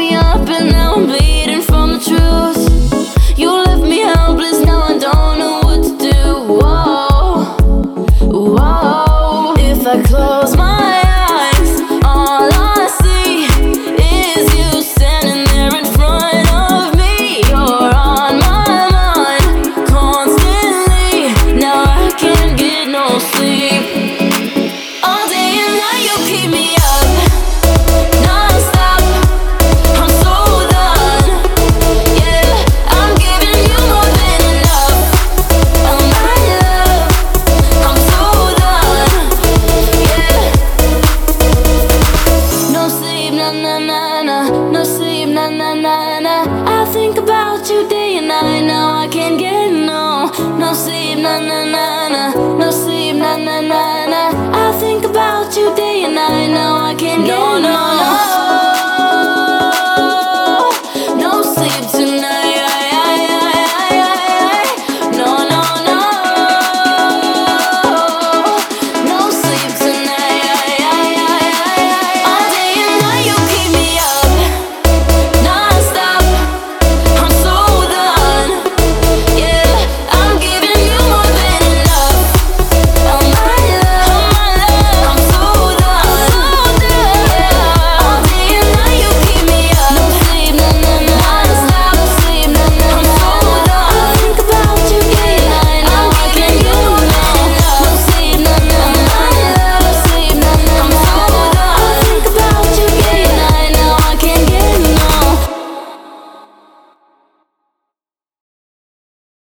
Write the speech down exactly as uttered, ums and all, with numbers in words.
me up and now I'm bleeding from the truth. You left me helpless, now I don't know what to do. Whoa, whoa. If I close my eyes, all I see is you standing there in front of me. You're on my mind constantly. Now I can't get no sleep. All day and night you keep me up non-stop. I'm so done. Yeah, I'm giving you more than enough. Oh my love, I'm so done. Yeah. No sleep, na na na na. No sleep, na na na na. I think about you day and night. Now I can't get no. No sleep, na na na na. No sleep, na na na na. I think about you day and night. Now I can't get no, no, no.